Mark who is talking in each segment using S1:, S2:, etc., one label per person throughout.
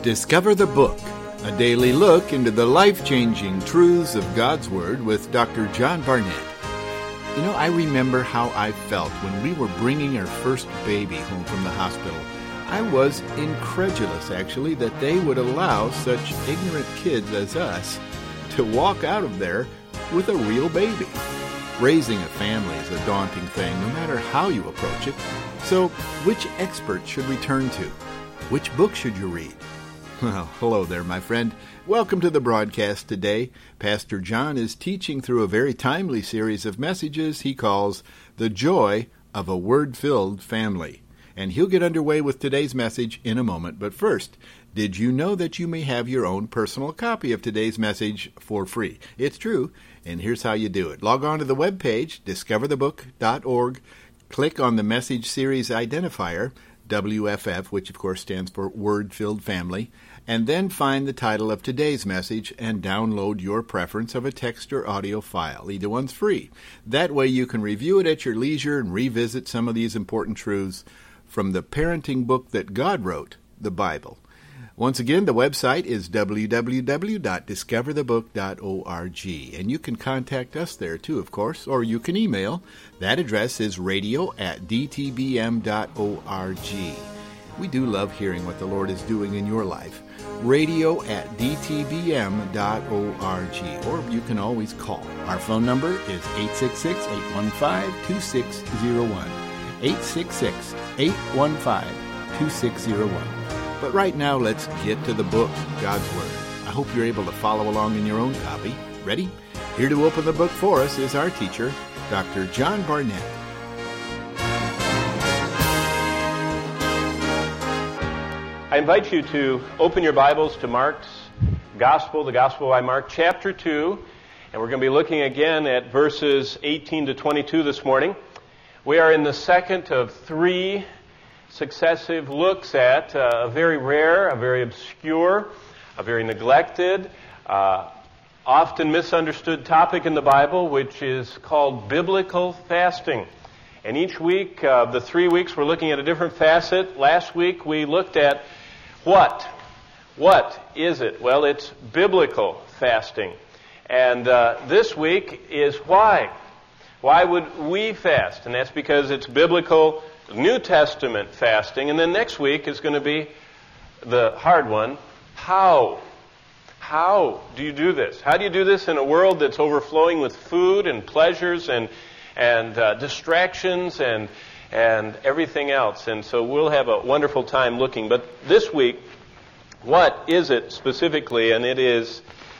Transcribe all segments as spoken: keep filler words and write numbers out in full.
S1: Discover the Book, a daily look into the life-changing truths of God's Word with Doctor John Barnett. You know, I remember how I felt when we were bringing our first baby home from the hospital. I was incredulous, actually, that they would allow such ignorant kids as us to walk out of there with a real baby. Raising a family is a daunting thing, no matter how you approach it. So, which expert should we turn to? Which book should you read? Well, hello there, my friend. Welcome to the broadcast today. Pastor John is teaching through a very timely series of messages he calls The Joy of a Word-Filled Family. And he'll get underway with today's message in a moment. But first, did you know that you may have your own personal copy of today's message for free? It's true, and here's how you do it. Log on to the webpage, discover the book dot org, click on the message series identifier, W F F, which of course stands for Word-Filled Family, and then find the title of today's message and download your preference of a text or audio file. Either one's free. That way you can review it at your leisure and revisit some of these important truths from the parenting book that God wrote, the Bible. Once again, the website is w w w dot discover the book dot org, and you can contact us there too, of course, or you can email. That address is radio at d t b m dot org. We do love hearing what the Lord is doing in your life. radio at d t b m dot org, or you can always call. Our phone number is eight six six, eight one five, two six zero one, eight six six, eight one five, two six zero one. But right now, let's get to the book, God's Word. I hope you're able to follow along in your own copy. Ready? Here to open the book for us is our teacher, Doctor John Barnett.
S2: I invite you to open your Bibles to Mark's Gospel, the Gospel by Mark, chapter two, and we're going to be looking again at verses eighteen to twenty-two this morning. We are in the second of three successive looks at uh, a very rare, a very obscure, a very neglected, uh, often misunderstood topic in the Bible, which is called biblical fasting. And each week, uh, the three weeks, we're looking at a different facet. Last week, we looked at what? What is it? Well, it's biblical fasting. And uh, this week is why. Why would we fast? And that's because it's biblical New Testament fasting. And then next week is going to be the hard one. How? How do you do this? How do you do this in a world that's overflowing with food and pleasures and and uh, distractions and and everything else? And so we'll have a wonderful time looking. But this week, what is it specifically? And it is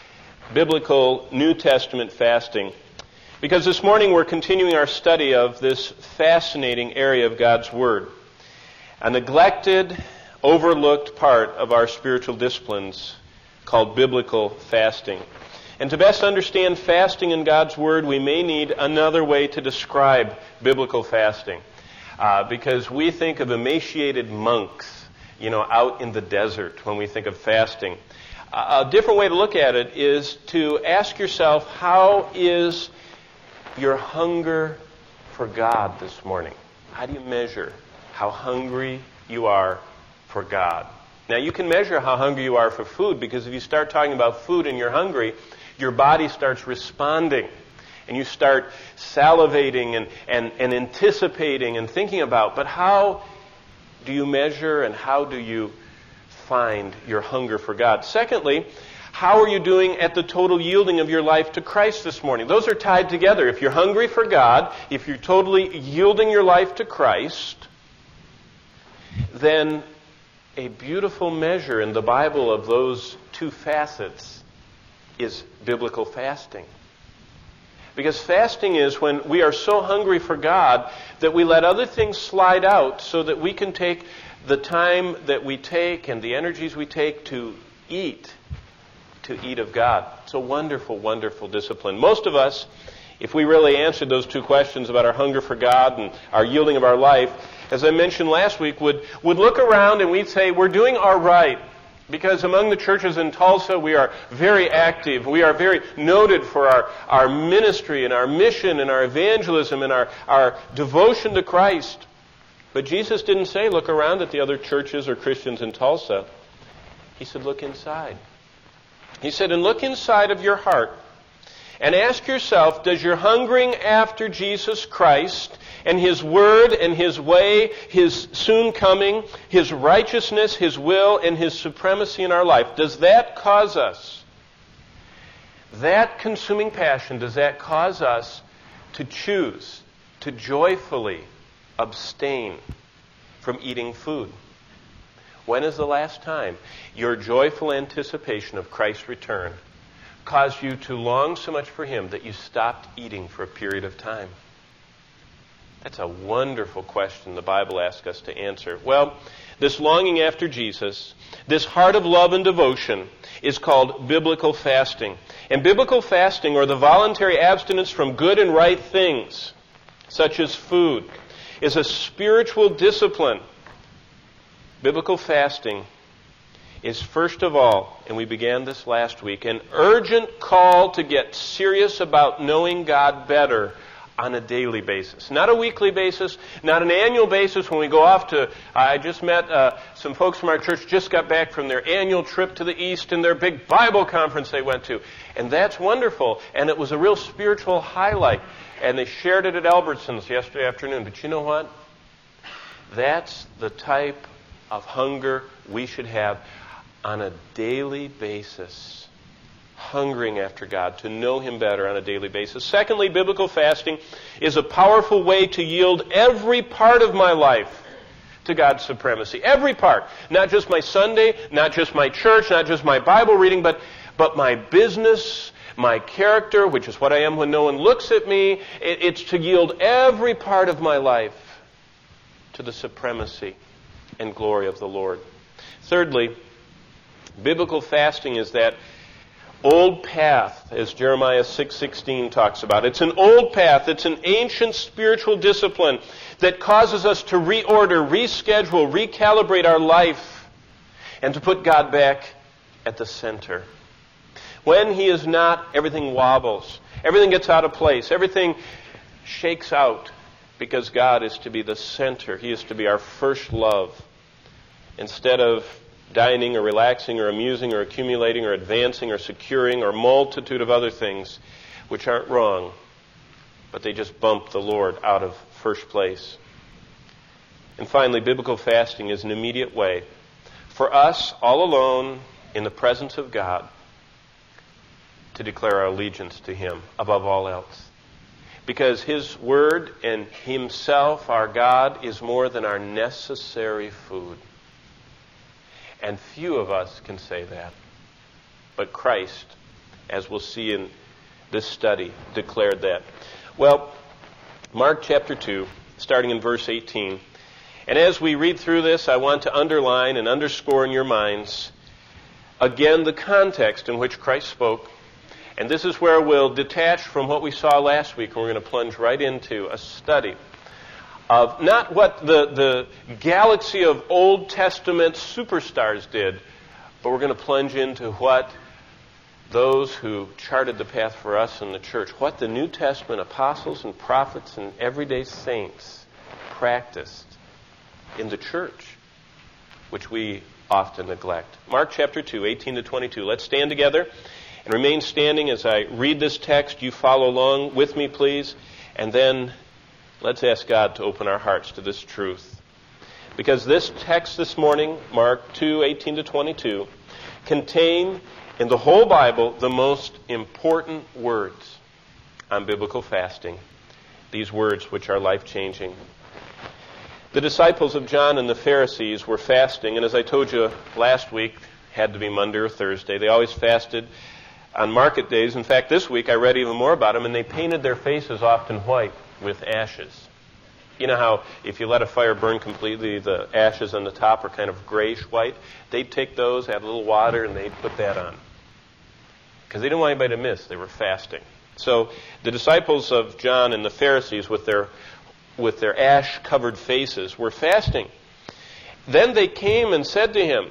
S2: biblical New Testament fasting. Because this morning we're continuing our study of this fascinating area of God's Word, a neglected, overlooked part of our spiritual disciplines called biblical fasting. And to best understand fasting in God's Word, we may need another way to describe biblical fasting. Uh, because we think of emaciated monks, you know, out in the desert when we think of fasting. Uh, a different way to look at it is to ask yourself, how is your hunger for God this morning? How do you measure how hungry you are for God? Now, you can measure how hungry you are for food, because if you start talking about food and you're hungry, your body starts responding. And you start salivating and, and, and anticipating and thinking about. But how do you measure and how do you find your hunger for God? Secondly, how are you doing at the total yielding of your life to Christ this morning? Those are tied together. If you're hungry for God, if you're totally yielding your life to Christ, then a beautiful measure in the Bible of those two facets is biblical fasting. Because fasting is when we are so hungry for God that we let other things slide out so that we can take the time that we take and the energies we take to eat to eat of God. It's a wonderful, wonderful discipline. Most of us, if we really answered those two questions about our hunger for God and our yielding of our life, as I mentioned last week, would, would look around and we'd say, we're doing all right. Because among the churches in Tulsa, we are very active. We are very noted for our, our ministry and our mission and our evangelism and our, our devotion to Christ. But Jesus didn't say, look around at the other churches or Christians in Tulsa. He said, look inside. He said, and look inside of your heart and ask yourself, does your hungering after Jesus Christ and His Word and His way, His soon coming, His righteousness, His will, and His supremacy in our life, does that cause us, that consuming passion, does that cause us to choose to joyfully abstain from eating food? When is the last time your joyful anticipation of Christ's return caused you to long so much for Him that you stopped eating for a period of time? That's a wonderful question the Bible asks us to answer. Well, this longing after Jesus, this heart of love and devotion, is called biblical fasting. And biblical fasting, or the voluntary abstinence from good and right things, such as food, is a spiritual discipline. Biblical fasting is first of all, and we began this last week, an urgent call to get serious about knowing God better on a daily basis. Not a weekly basis, not an annual basis when we go off to, I just met uh, some folks from our church just got back from their annual trip to the East and their big Bible conference they went to. And that's wonderful. And it was a real spiritual highlight. And they shared it at Albertsons yesterday afternoon. But you know what? That's the type of hunger we should have on a daily basis. Hungering after God, to know Him better on a daily basis. Secondly, biblical fasting is a powerful way to yield every part of my life to God's supremacy. Every part. Not just my Sunday, not just my church, not just my Bible reading, but, but my business, my character, which is what I am when no one looks at me. It, it's to yield every part of my life to the supremacy and glory of the Lord. Thirdly, biblical fasting is that old path, as Jeremiah six sixteen talks about. It's an old path. It's an ancient spiritual discipline that causes us to reorder, reschedule, recalibrate our life, and to put God back at the center. When He is not, everything wobbles. Everything gets out of place. Everything shakes out because God is to be the center. He is to be our first love. Instead of dining or relaxing or amusing or accumulating or advancing or securing or multitude of other things which aren't wrong, but they just bump the Lord out of first place. And finally, biblical fasting is an immediate way for us, all alone in the presence of God, to declare our allegiance to Him above all else. Because His Word and Himself, our God, is more than our necessary food. And few of us can say that. But Christ, as we'll see in this study, declared that. Well, Mark chapter two, starting in verse eighteen. And as we read through this, I want to underline and underscore in your minds, again, the context in which Christ spoke. And this is where we'll detach from what we saw last week, and we're going to plunge right into a study of not what the, the galaxy of Old Testament superstars did, but we're going to plunge into what those who charted the path for us in the church, what the New Testament apostles and prophets and everyday saints practiced in the church, which we often neglect. Mark chapter two, eighteen to twenty-two. Let's stand together and remain standing as I read this text. You follow along with me, please, and then let's ask God to open our hearts to this truth. Because this text this morning, Mark two, eighteen to twenty-two, contain in the whole Bible the most important words on biblical fasting. These words which are life-changing. The disciples of John and the Pharisees were fasting, and as I told you last week, had to be Monday or Thursday. They always fasted on market days. In fact, this week I read even more about them, and they painted their faces often white with ashes. You know how if you let a fire burn completely, the ashes on the top are kind of grayish-white? They'd take those, add a little water, and they'd put that on. Because they didn't want anybody to miss. They were fasting. So the disciples of John and the Pharisees with their with their ash-covered faces were fasting. Then they came and said to him,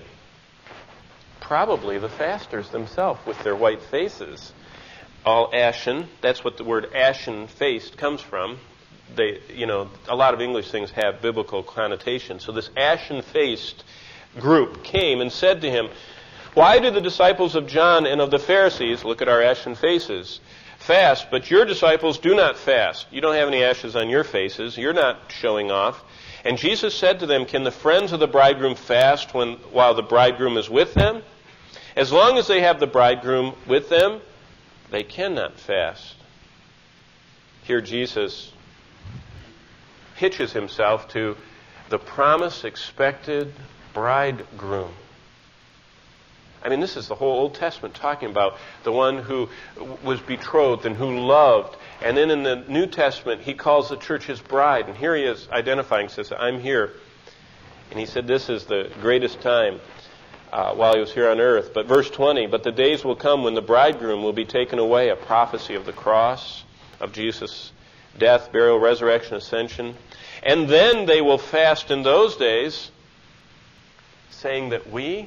S2: probably the fasters themselves with their white faces, all ashen. That's what the word ashen-faced comes from. They, you know, a lot of English things have biblical connotations. So this ashen-faced group came and said to him, Why do the disciples of John and of the Pharisees, look at our ashen faces, fast, but your disciples do not fast? You don't have any ashes on your faces. You're not showing off. And Jesus said to them, can the friends of the bridegroom fast when while the bridegroom is with them? As long as they have the bridegroom with them, they cannot fast. Here Jesus hitches himself to the promised, expected bridegroom. I mean, this is the whole Old Testament talking about the one who was betrothed and who loved. And then in the New Testament, he calls the church his bride. And here he is identifying, says, I'm here. And he said this is the greatest time uh, while he was here on earth. But verse twenty, but the days will come when the bridegroom will be taken away, a prophecy of the cross, of Jesus' death, burial, resurrection, ascension. And then they will fast in those days, saying that we...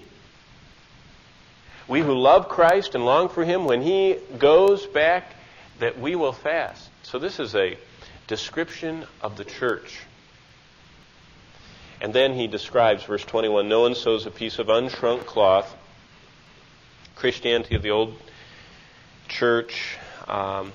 S2: We who love Christ and long for Him, when He goes back, that we will fast. So this is a description of the church. And then he describes, verse twenty-one, no one sews a piece of unshrunk cloth. Christianity of the old church, um,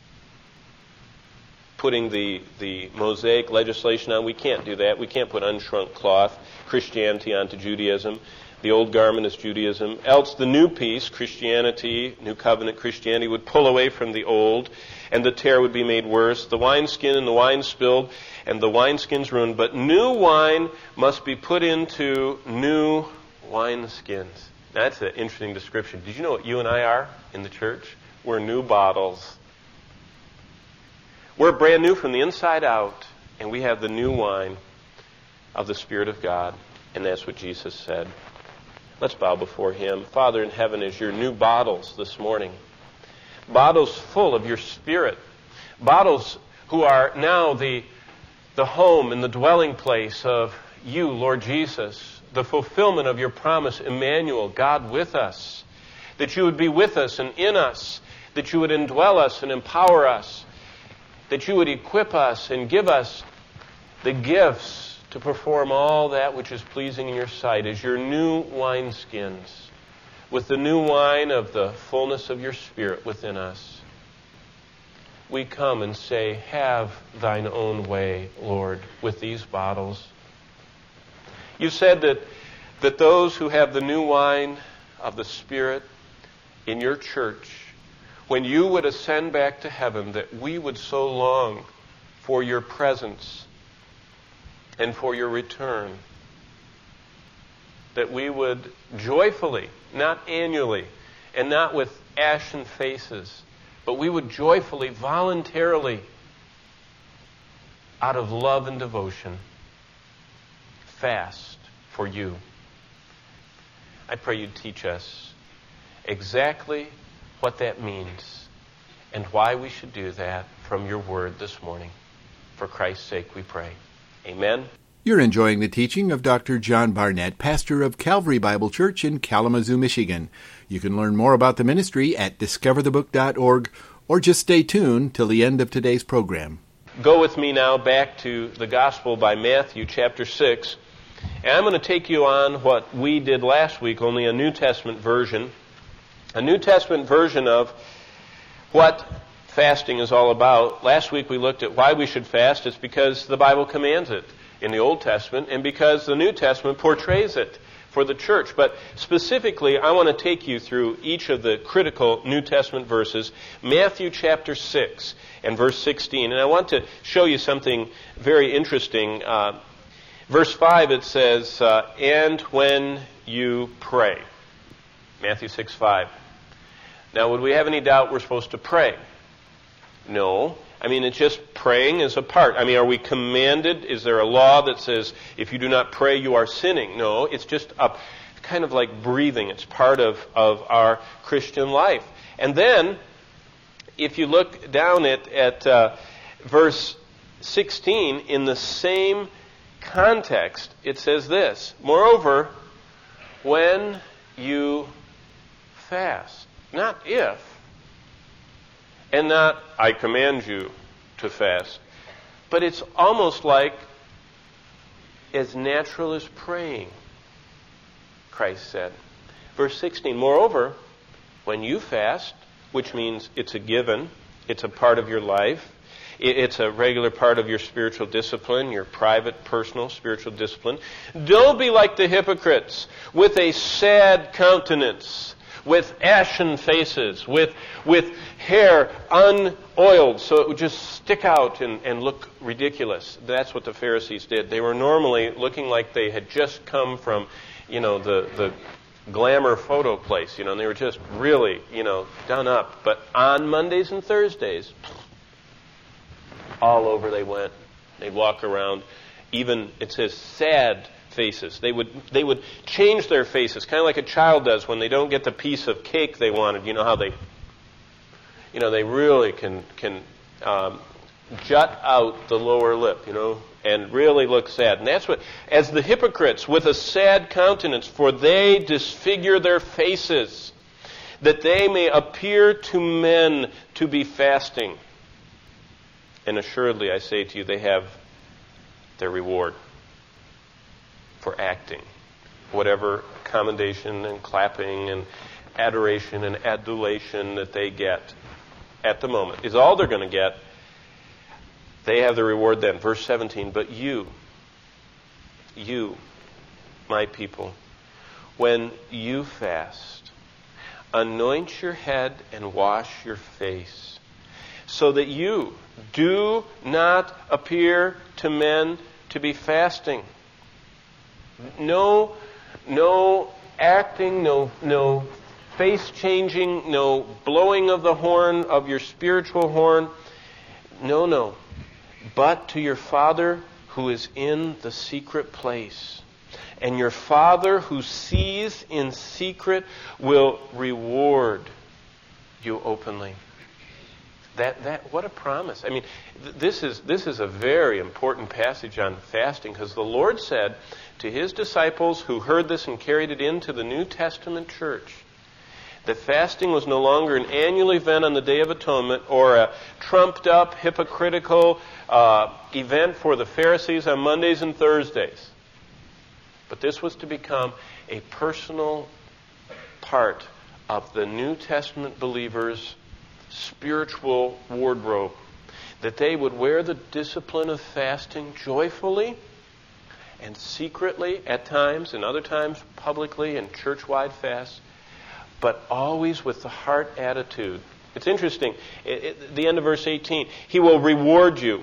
S2: putting the, the Mosaic legislation on. We can't do that. We can't put unshrunk cloth, Christianity, onto Judaism. The old garment is Judaism. Else the new piece, Christianity, New Covenant Christianity, would pull away from the old, and the tear would be made worse. The wineskin and the wine spilled, and the wineskin's ruined. But new wine must be put into new wineskins. That's an interesting description. Did you know what you and I are in the church? We're new bottles. We're brand new from the inside out, and we have the new wine of the Spirit of God. And that's what Jesus said. Let's bow before Him. Father in heaven, as your new bottles this morning, bottles full of your Spirit, bottles who are now the, the home and the dwelling place of you, Lord Jesus, the fulfillment of your promise, Emmanuel, God with us, that you would be with us and in us, that you would indwell us and empower us, that you would equip us and give us the gifts to perform all that which is pleasing in your sight as your new wineskins, with the new wine of the fullness of your Spirit within us. We come and say, have thine own way, Lord, with these bottles. You said that, that those who have the new wine of the Spirit in your church, when you would ascend back to heaven, that we would so long for your presence and for your return, that we would joyfully, not annually, and not with ashen faces, but we would joyfully, voluntarily, out of love and devotion, fast for you. I pray you'd teach us exactly what that means and why we should do that from your word this morning. For Christ's sake we pray. Amen.
S1: You're enjoying the teaching of Doctor John Barnett, pastor of Calvary Bible Church in Kalamazoo, Michigan. You can learn more about the ministry at discover the book dot org, or just stay tuned till the end of today's program.
S2: Go with me now back to the Gospel by Matthew chapter six. And I'm going to take you on what we did last week, only a New Testament version. A New Testament version of what fasting is all about. Last week we looked at why we should fast. It's because the Bible commands it in the Old Testament, and because the New Testament portrays it for the church. But specifically, I want to take you through each of the critical New Testament verses. Matthew chapter six and verse sixteen. And I want to show you something very interesting. Uh, verse five, it says, uh, and when you pray. Matthew six five. Now, would we have any doubt we're supposed to pray? No. I mean, it's just praying is a part. I mean, are we commanded? Is there a law that says if you do not pray, you are sinning? No, it's just a kind of like breathing. It's part of, of our Christian life. And then, if you look down at, at uh, verse sixteen, in the same context, it says this, moreover, when you fast, not if, and not, I command you to fast. But it's almost like as natural as praying, Christ said. Verse sixteen, moreover, when you fast, which means it's a given, it's a part of your life, it's a regular part of your spiritual discipline, your private, personal spiritual discipline. Don't be like the hypocrites with a sad countenance, with ashen faces, with with hair unoiled, so it would just stick out and, and look ridiculous. That's what the Pharisees did. They were normally looking like they had just come from, you know, the, the glamour photo place, you know, and they were just really, you know, done up. But on Mondays and Thursdays, all over they went. They'd walk around. Even, it says, sad faces. They would they would change their faces, kind of like a child does when they don't get the piece of cake they wanted. You know how they, you know, they really can can um, jut out the lower lip, you know, and really look sad. And that's what, as the hypocrites with a sad countenance, for they disfigure their faces, that they may appear to men to be fasting. And assuredly, I say to you, they have their reward for acting. Whatever commendation and clapping and adoration and adulation that they get at the moment is all they're going to get. They have the reward then. Verse seventeen, but you, you, my people, when you fast, anoint your head and wash your face, so that you do not appear to men to be fasting. No, no acting, no, no face changing, no blowing of the horn, of your spiritual horn. No, no. But to your Father who is in the secret place. And your Father who sees in secret will reward you openly. That that what a promise. I mean, th- this is this is a very important passage on fasting, because the Lord said to his disciples who heard this and carried it into the New Testament church that fasting was no longer an annual event on the Day of Atonement or a trumped up, hypocritical uh, event for the Pharisees on Mondays and Thursdays. But this was to become a personal part of the New Testament believers' spiritual wardrobe, that they would wear the discipline of fasting joyfully and secretly at times, and other times publicly in church-wide fasts, but always with the heart attitude. It's interesting, it, it, the end of verse eighteen, he will reward you.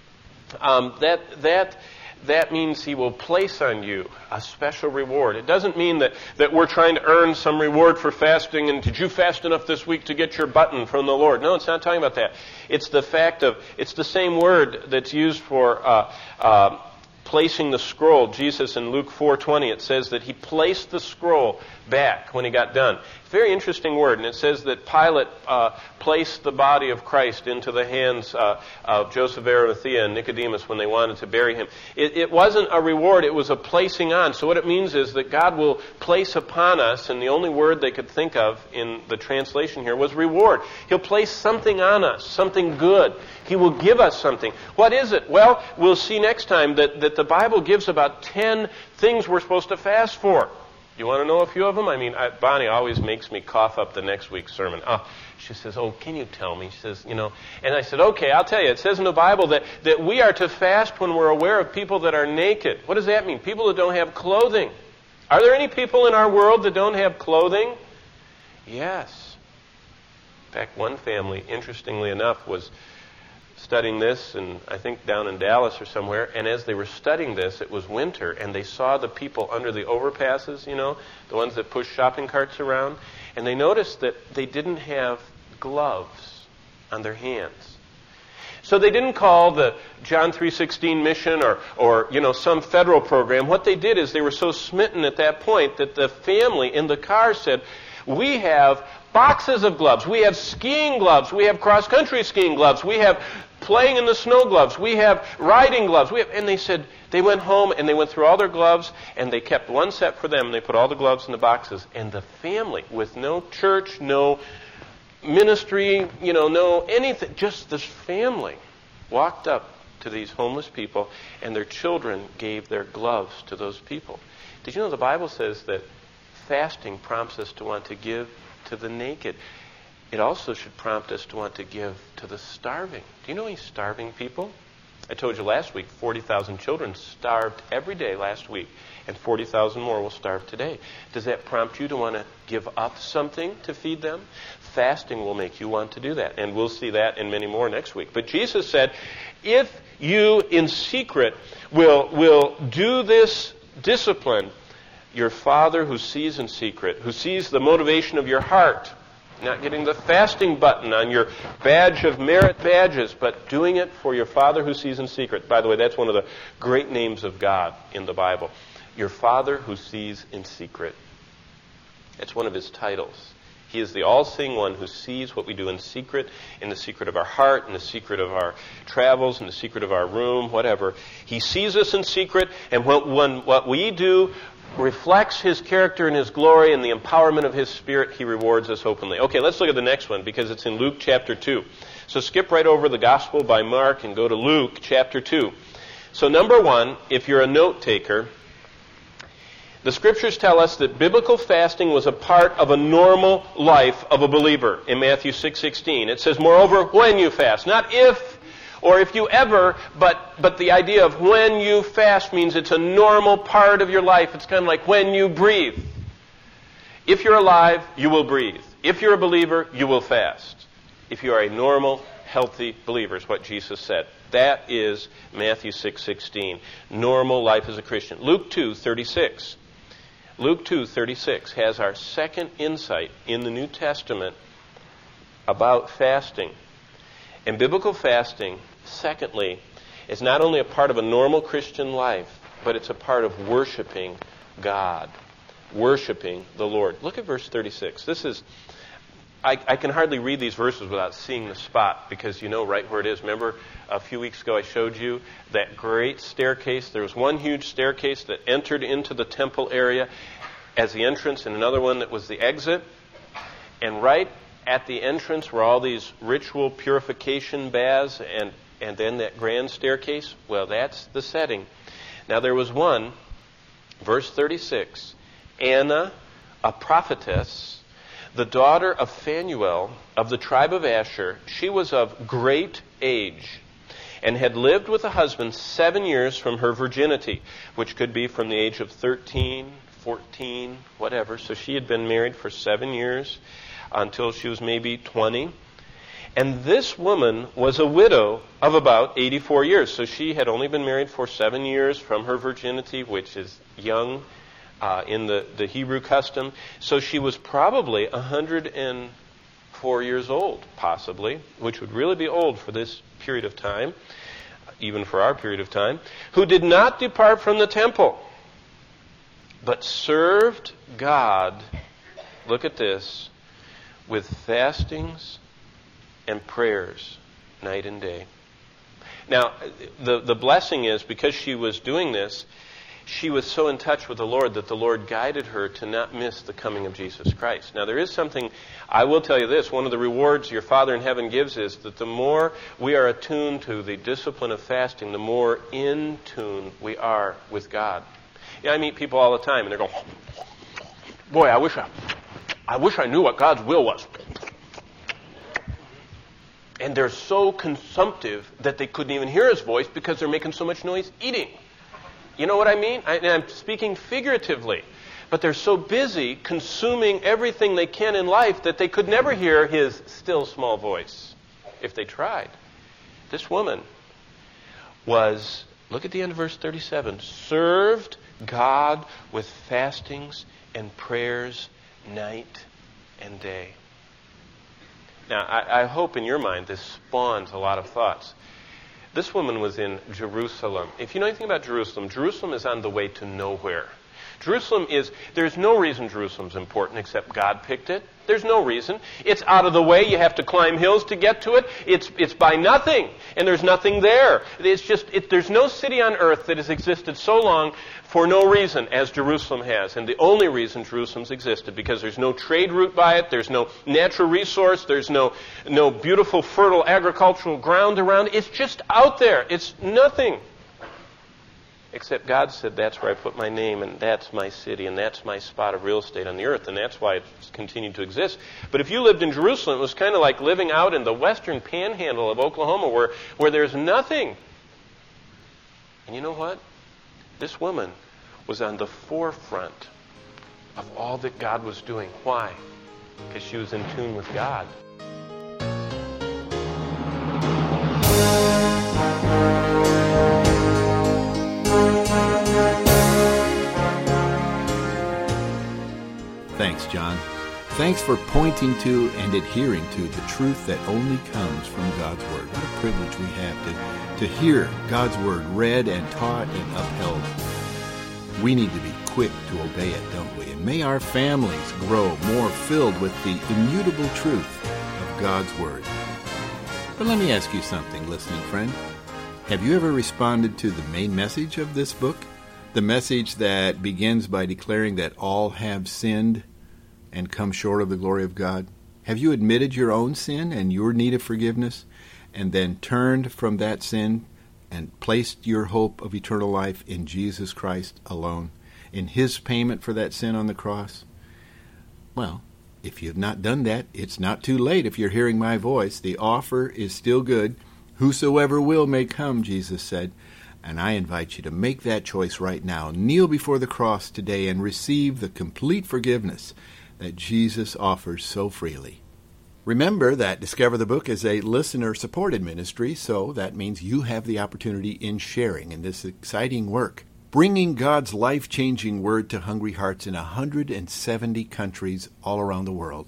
S2: Um, that that that means he will place on you a special reward. It doesn't mean that, that we're trying to earn some reward for fasting, and did you fast enough this week to get your button from the Lord? No, it's not talking about that. It's the fact of, it's the same word that's used for uh, uh, placing the scroll. Jesus in Luke four twenty, it says that he placed the scroll back when he got done. Very interesting word, and it says that Pilate uh, placed the body of Christ into the hands uh, of Joseph of Arimathea and Nicodemus when they wanted to bury him. It, it wasn't a reward, it was a placing on. So what it means is that God will place upon us, and the only word they could think of in the translation here was reward. He'll place something on us, something good. He will give us something. What is it? Well, we'll see next time that, that the Bible gives about ten things we're supposed to fast for. You want to know a few of them? I mean, I, Bonnie always makes me cough up the next week's sermon. Oh, she says, oh, can you tell me? She says, you know, and I said, okay, I'll tell you. It says in the Bible that, that we are to fast when we're aware of people that are naked. What does that mean? People that don't have clothing. Are there any people in our world that don't have clothing? Yes. In fact, one family, interestingly enough, was studying this, and I think down in Dallas or somewhere, and as they were studying this, it was winter, and they saw the people under the overpasses, you know, the ones that push shopping carts around, and they noticed that they didn't have gloves on their hands. So they didn't call the John three sixteen mission or, or, you know, some federal program. What they did is they were so smitten at that point that the family in the car said, we have boxes of gloves. We have skiing gloves. We have cross-country skiing gloves. We have playing in the snow gloves. We have riding gloves. We have, and they said, they went home and they went through all their gloves, and they kept one set for them, and they put all the gloves in the boxes. And the family, with no church, no ministry, you know, no anything, just this family walked up to these homeless people, and their children gave their gloves to those people. Did you know the Bible says that fasting prompts us to want to give to the naked. It also should prompt us to want to give to the starving. Do you know any starving people? I told you last week, forty thousand children starved every day last week, and forty thousand more will starve today. Does that prompt you to want to give up something to feed them? Fasting will make you want to do that, and we'll see that and many more next week. But Jesus said, if you in secret will, will do this discipline, your Father who sees in secret, who sees the motivation of your heart, not getting the fasting button on your badge of merit badges, but doing it for your Father who sees in secret. By the way, that's one of the great names of God in the Bible. Your Father who sees in secret. It's one of his titles. He is the all-seeing one who sees what we do in secret, in the secret of our heart, in the secret of our travels, in the secret of our room, whatever. He sees us in secret, and when what we do reflects his character and his glory and the empowerment of his Spirit, he rewards us openly. Okay, let's look at the next one because it's in Luke chapter two. So skip right over the Gospel by Mark and go to Luke chapter two. So number one, if you're a note taker, the Scriptures tell us that biblical fasting was a part of a normal life of a believer in Matthew six sixteen. It says, moreover, when you fast, not if or if you ever, but, but the idea of when you fast means it's a normal part of your life. It's kind of like when you breathe. If you're alive, you will breathe. If you're a believer, you will fast. If you are a normal, healthy believer, is what Jesus said. That is Matthew six sixteen. Normal life as a Christian. Luke two thirty-six. Luke two thirty-six has our second insight in the New Testament about fasting. And biblical fasting, secondly, is not only a part of a normal Christian life, but it's a part of worshiping God, worshiping the Lord. Look at verse thirty-six. This is, I, I can hardly read these verses without seeing the spot because you know right where it is. Remember a few weeks ago I showed you that great staircase. There was one huge staircase that entered into the temple area as the entrance and another one that was the exit. And right at the entrance were all these ritual purification baths and, and then that grand staircase. Well, that's the setting. Now there was one, verse thirty-six, Anna, a prophetess, the daughter of Phanuel of the tribe of Asher. She was of great age and had lived with a husband seven years from her virginity, which could be from the age of thirteen, fourteen, whatever. So she had been married for seven years. Until she was maybe twenty. And this woman was a widow of about eighty-four years. So she had only been married for seven years from her virginity, which is young uh, in the, the Hebrew custom. So she was probably one hundred four years old, possibly, which would really be old for this period of time, even for our period of time, who did not depart from the temple, but served God, look at this, with fastings and prayers night and day. Now, the, the blessing is, because she was doing this, she was so in touch with the Lord that the Lord guided her to not miss the coming of Jesus Christ. Now, there is something, I will tell you this, one of the rewards your Father in heaven gives is that the more we are attuned to the discipline of fasting, the more in tune we are with God. Yeah, I meet people all the time, and they're going, boy, I wish I... I wish I knew what God's will was. And they're so consumptive that they couldn't even hear his voice because they're making so much noise eating. You know what I mean? I, and I'm speaking figuratively. But they're so busy consuming everything they can in life that they could never hear his still small voice if they tried. This woman was, look at the end of verse thirty-seven, served God with fastings and prayers night and day. Now, I, I hope in your mind this spawns a lot of thoughts. This woman was in Jerusalem. If you know anything about Jerusalem, Jerusalem is on the way to nowhere. Jerusalem is, there's no reason Jerusalem's important except God picked it. There's no reason. It's out of the way. You have to climb hills to get to it. It's it's by nothing, and there's nothing there. It's just, it, there's no city on earth that has existed so long for no reason as Jerusalem has. And the only reason Jerusalem's existed, because there's no trade route by it, there's no natural resource, there's no, no beautiful, fertile agricultural ground around. It's just out there. It's nothing. Except God said, that's where I put my name, and that's my city, and that's my spot of real estate on the earth, and that's why it's continued to exist. But if you lived in Jerusalem, it was kind of like living out in the western panhandle of Oklahoma where, where there's nothing. And you know what? This woman was on the forefront of all that God was doing. Why? Because she was in tune with God.
S1: Thanks, John. Thanks for pointing to and adhering to the truth that only comes from God's Word. What a privilege we have to, to hear God's Word read and taught and upheld. We need to be quick to obey it, don't we? And may our families grow more filled with the immutable truth of God's Word. But let me ask you something, listening friend. Have you ever responded to the main message of this book? The message that begins by declaring that all have sinned and come short of the glory of God? Have you admitted your own sin and your need of forgiveness, and then turned from that sin and placed your hope of eternal life in Jesus Christ alone, in His payment for that sin on the cross? Well, if you have not done that, it's not too late if you're hearing my voice. The offer is still good. Whosoever will may come, Jesus said. And I invite you to make that choice right now. Kneel before the cross today and receive the complete forgiveness that Jesus offers so freely. Remember that Discover the Book is a listener-supported ministry, so that means you have the opportunity in sharing in this exciting work, bringing God's life-changing word to hungry hearts in one hundred seventy countries all around the world.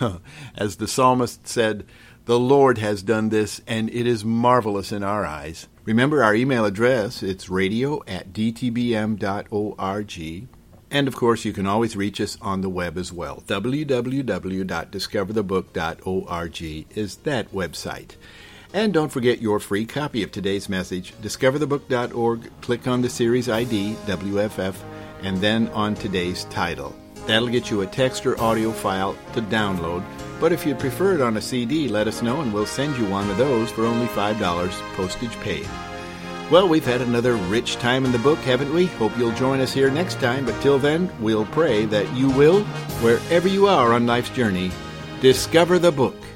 S1: As the psalmist said, the Lord has done this, and it is marvelous in our eyes. Remember our email address. It's radio at d t b m dot org. And, of course, you can always reach us on the web as well. w w w dot discover the book dot org is that website. And don't forget your free copy of today's message. discover the book dot org, click on the series I D, W F F, and then on today's title. That'll get you a text or audio file to download. But if you'd prefer it on a C D, let us know and we'll send you one of those for only five dollars, postage paid. Well, we've had another rich time in the book, haven't we? Hope you'll join us here next time. But till then, we'll pray that you will, wherever you are on life's journey, discover the book.